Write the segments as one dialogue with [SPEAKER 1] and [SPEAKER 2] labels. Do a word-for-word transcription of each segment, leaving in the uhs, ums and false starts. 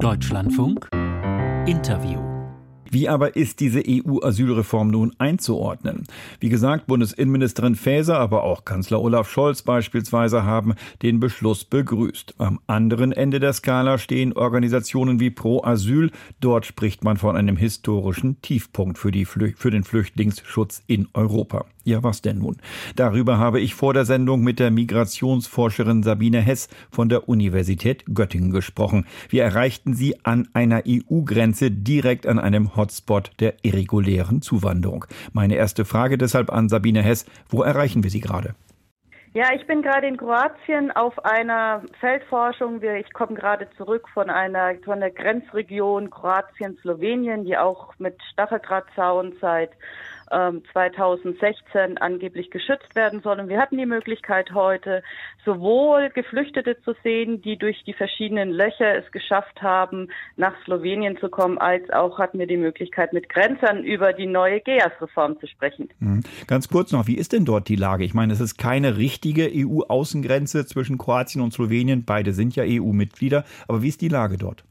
[SPEAKER 1] Deutschlandfunk Interview.
[SPEAKER 2] Wie aber ist diese E U-Asylreform nun einzuordnen? Wie gesagt, Bundesinnenministerin Faeser, aber auch Kanzler Olaf Scholz beispielsweise haben den Beschluss begrüßt. Am anderen Ende der Skala stehen Organisationen wie Pro Asyl. Dort spricht man von einem historischen Tiefpunkt für, die Flü- für den Flüchtlingsschutz in Europa. Ja, was denn nun? Darüber habe ich vor der Sendung mit der Migrationsforscherin Sabine Hess von der Universität Göttingen gesprochen. Wir erreichten sie an einer E U-Grenze direkt an einem Hotspot der irregulären Zuwanderung. Meine erste Frage deshalb an Sabine Hess: Wo erreichen wir Sie gerade?
[SPEAKER 3] Ja, ich bin gerade in Kroatien auf einer Feldforschung. Ich komme gerade zurück von einer von der Grenzregion Kroatien-Slowenien, die auch mit Stacheldrahtzaun seit ähm, zweitausendsechzehn angeblich geschützt werden soll. Und wir hatten die Möglichkeit heute, sowohl Geflüchtete zu sehen, die durch die verschiedenen Löcher es geschafft haben, nach Slowenien zu kommen, als auch hatten wir die Möglichkeit, mit Grenzern über die neue G E A S-Reform zu sprechen.
[SPEAKER 2] Mhm. Ganz kurz noch, wie ist denn dort die Lage? Ich meine, es ist keine richtige E U-Außengrenze zwischen Kroatien und Slowenien. Beide sind ja E U-Mitglieder. Aber wie ist die Lage dort?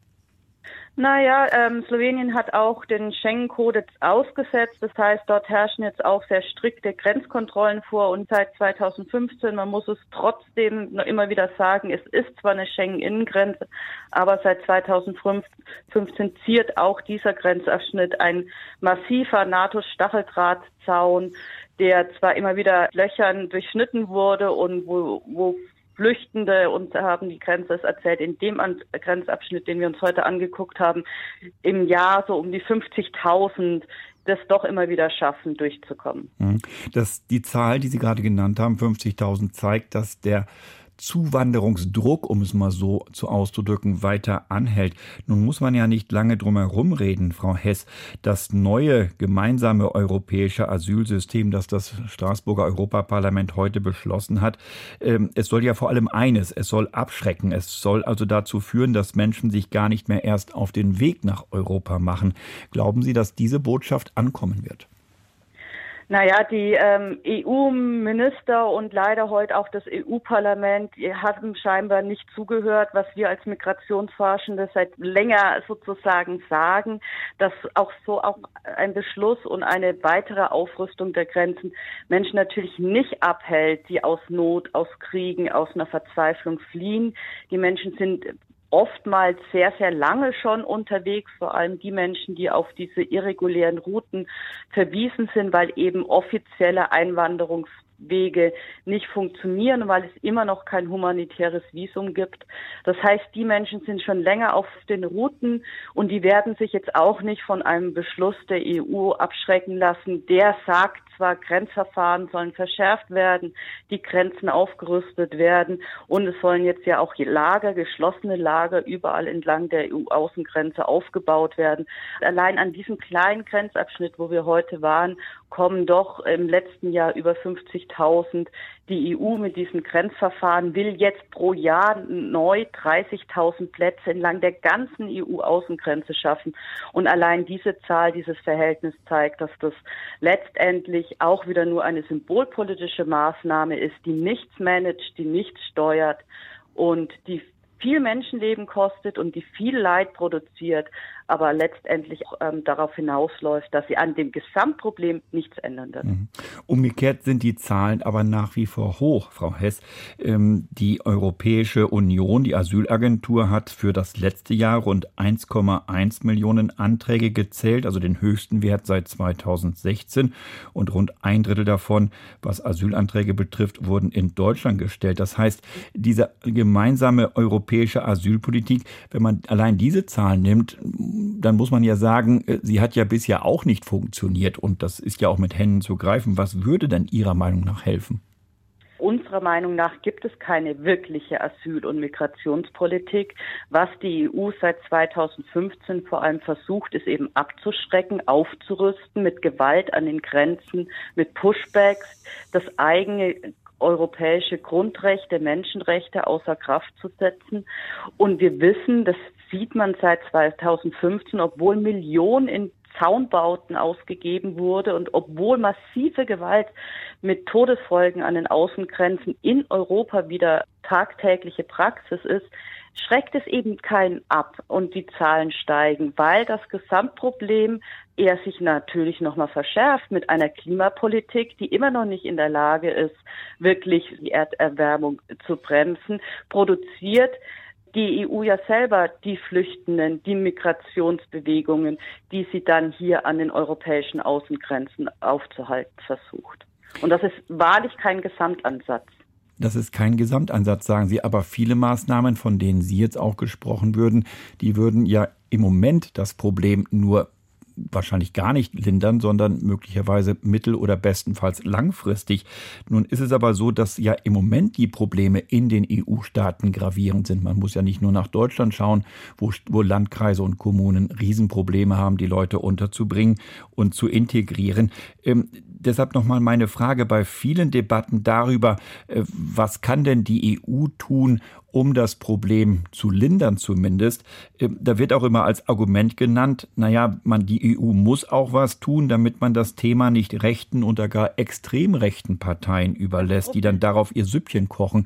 [SPEAKER 3] Naja, ähm, Slowenien hat auch den Schengen-Kodex ausgesetzt. Das heißt, dort herrschen jetzt auch sehr strikte Grenzkontrollen vor. Und seit zweitausendfünfzehn, man muss es trotzdem noch immer wieder sagen, es ist zwar eine Schengen-Innengrenze, aber seit zweitausendfünfzehn ziert auch dieser Grenzabschnitt ein massiver NATO-Stacheldrahtzaun, der zwar immer wieder Löchern durchschnitten wurde und wo, wo Flüchtende, und haben die Grenze es erzählt, in dem Grenzabschnitt, den wir uns heute angeguckt haben, im Jahr so um die fünfzigtausend das doch immer wieder schaffen, durchzukommen.
[SPEAKER 2] Das, die Zahl, die Sie gerade genannt haben, fünfzigtausend, zeigt, dass der Zuwanderungsdruck, um es mal so zu auszudrücken, weiter anhält. Nun muss man ja nicht lange drum herum reden, Frau Hess. Das neue gemeinsame europäische Asylsystem, das das Straßburger Europaparlament heute beschlossen hat, ähm, es soll ja vor allem eines, es soll abschrecken. Es soll also dazu führen, dass Menschen sich gar nicht mehr erst auf den Weg nach Europa machen. Glauben Sie, dass diese Botschaft ankommen wird?
[SPEAKER 3] Naja, die ähm, E U-Minister und leider heute auch das E U-Parlament haben scheinbar nicht zugehört, was wir als Migrationsforschende seit länger sozusagen sagen, dass auch so auch ein Beschluss und eine weitere Aufrüstung der Grenzen Menschen natürlich nicht abhält, die aus Not, aus Kriegen, aus einer Verzweiflung fliehen. Die Menschen sind oftmals sehr, sehr lange schon unterwegs, vor allem die Menschen, die auf diese irregulären Routen verwiesen sind, weil eben offizielle Einwanderungswege nicht funktionieren, weil es immer noch kein humanitäres Visum gibt. Das heißt, die Menschen sind schon länger auf den Routen und die werden sich jetzt auch nicht von einem Beschluss der E U abschrecken lassen, der sagt zwar, Grenzverfahren sollen verschärft werden, die Grenzen aufgerüstet werden und es sollen jetzt ja auch Lager, geschlossene Lager überall entlang der E U-Außengrenze aufgebaut werden. Allein an diesem kleinen Grenzabschnitt, wo wir heute waren, kommen doch im letzten Jahr über fünfzigtausend. Die E U mit diesem Grenzverfahren will jetzt pro Jahr neu dreißigtausend Plätze entlang der ganzen E U-Außengrenze schaffen. Und allein diese Zahl, dieses Verhältnis zeigt, dass das letztendlich auch wieder nur eine symbolpolitische Maßnahme ist, die nichts managt, die nichts steuert und die viel Menschenleben kostet und die viel Leid produziert, aber letztendlich ähm, darauf hinausläuft, dass sie an dem Gesamtproblem nichts ändern wird.
[SPEAKER 2] Mhm. Umgekehrt sind die Zahlen aber nach wie vor hoch, Frau Hess. Ähm, die Europäische Union, die Asylagentur, hat für das letzte Jahr rund eins Komma eins Millionen Anträge gezählt, also den höchsten Wert seit zweitausendsechzehn. Und rund ein Drittel davon, was Asylanträge betrifft, wurden in Deutschland gestellt. Das heißt, diese gemeinsame europäische Asylpolitik, wenn man allein diese Zahlen nimmt, dann muss man ja sagen, sie hat ja bisher auch nicht funktioniert und das ist ja auch mit Händen zu greifen. Was würde denn Ihrer Meinung nach helfen?
[SPEAKER 3] Unserer Meinung nach gibt es keine wirkliche Asyl- und Migrationspolitik. Was die E U seit zweitausendfünfzehn vor allem versucht, ist eben abzuschrecken, aufzurüsten, mit Gewalt an den Grenzen, mit Pushbacks, das eigene europäische Grundrechte, Menschenrechte außer Kraft zu setzen. Und wir wissen, das sieht man seit zweitausendfünfzehn, obwohl Millionen in Zaunbauten ausgegeben wurde und obwohl massive Gewalt mit Todesfolgen an den Außengrenzen in Europa wieder tagtägliche Praxis ist, schreckt es eben keinen ab und die Zahlen steigen, weil das Gesamtproblem eher sich natürlich nochmal verschärft mit einer Klimapolitik, die immer noch nicht in der Lage ist, wirklich die Erderwärmung zu bremsen, produziert die E U ja selber die Flüchtenden, die Migrationsbewegungen, die sie dann hier an den europäischen Außengrenzen aufzuhalten versucht. Und das ist wahrlich kein Gesamtansatz.
[SPEAKER 2] Das ist kein Gesamtansatz, sagen Sie, aber viele Maßnahmen, von denen Sie jetzt auch gesprochen würden, die würden ja im Moment das Problem nur wahrscheinlich gar nicht lindern, sondern möglicherweise mittel- oder bestenfalls langfristig. Nun ist es aber so, dass ja im Moment die Probleme in den E U-Staaten gravierend sind. Man muss ja nicht nur nach Deutschland schauen, wo, wo Landkreise und Kommunen Riesenprobleme haben, die Leute unterzubringen und zu integrieren. Ähm, deshalb nochmal meine Frage bei vielen Debatten darüber, äh, was kann denn die E U tun, um das Problem zu lindern zumindest. Da wird auch immer als Argument genannt, naja, man, die E U muss auch was tun, damit man das Thema nicht rechten oder gar extrem rechten Parteien überlässt, die dann darauf ihr Süppchen kochen.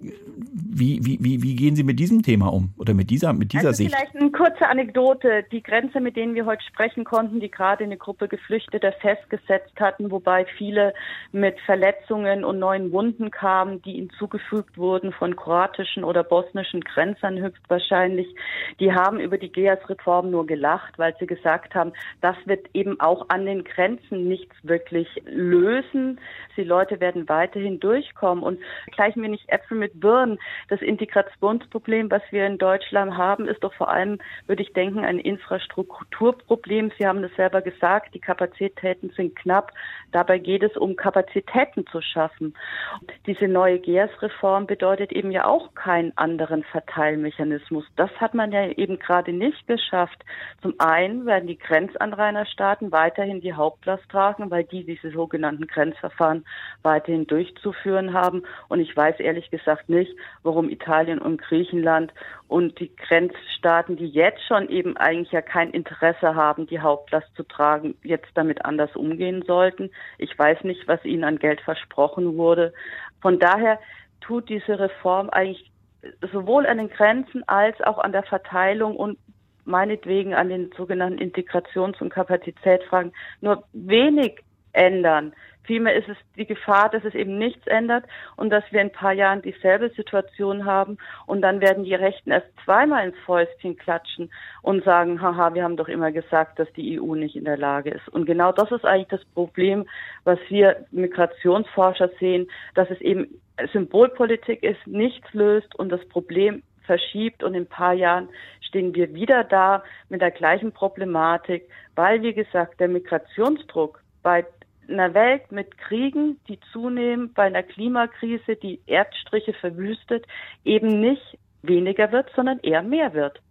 [SPEAKER 2] Wie, wie, wie, wie gehen Sie mit diesem Thema um oder mit dieser, mit dieser
[SPEAKER 3] also
[SPEAKER 2] Sicht?
[SPEAKER 3] Vielleicht eine kurze Anekdote. Die Grenzer, mit denen wir heute sprechen konnten, die gerade eine Gruppe Geflüchteter festgesetzt hatten, wobei viele mit Verletzungen und neuen Wunden kamen, die ihnen zugefügt wurden von kroatischen oder bosnischen Grenzern höchstwahrscheinlich, die haben über die G E A S-Reform nur gelacht, weil sie gesagt haben, das wird eben auch an den Grenzen nichts wirklich lösen. Die Leute werden weiterhin durchkommen und gleichen wir nicht Äpfel mit Birnen. Das Integrationsproblem, was wir in Deutschland haben, ist doch vor allem, würde ich denken, ein Infrastrukturproblem. Sie haben das selber gesagt, die Kapazitäten sind knapp. Dabei geht es um Kapazitäten zu schaffen. Diese neue G E A S-Reform bedeutet eben ja auch keinen anderen Verteilmechanismus. Das hat man ja eben gerade nicht geschafft. Zum einen werden die Grenzanrainerstaaten weiterhin die Hauptlast tragen, weil die diese sogenannten Grenzverfahren weiterhin durchzuführen haben. Und ich weiß ehrlich gesagt nicht, warum Italien und Griechenland und die Grenzstaaten, die jetzt schon eben eigentlich ja kein Interesse haben, die Hauptlast zu tragen, jetzt damit anders umgehen sollten. Ich weiß nicht, was ihnen an Geld versprochen wurde. Von daher tut diese Reform eigentlich sowohl an den Grenzen als auch an der Verteilung und meinetwegen an den sogenannten Integrations- und Kapazitätsfragen nur wenig ändern. Vielmehr ist es die Gefahr, dass es eben nichts ändert und dass wir in ein paar Jahren dieselbe Situation haben und dann werden die Rechten erst zweimal ins Fäustchen klatschen und sagen, haha, wir haben doch immer gesagt, dass die E U nicht in der Lage ist. Und genau das ist eigentlich das Problem, was wir Migrationsforscher sehen, dass es eben Symbolpolitik ist, nichts löst und das Problem verschiebt und in ein paar Jahren stehen wir wieder da mit der gleichen Problematik, weil, wie gesagt, der Migrationsdruck bei einer Welt mit Kriegen, die zunehmen, bei einer Klimakrise, die Erdstriche verwüstet, eben nicht weniger wird, sondern eher mehr wird.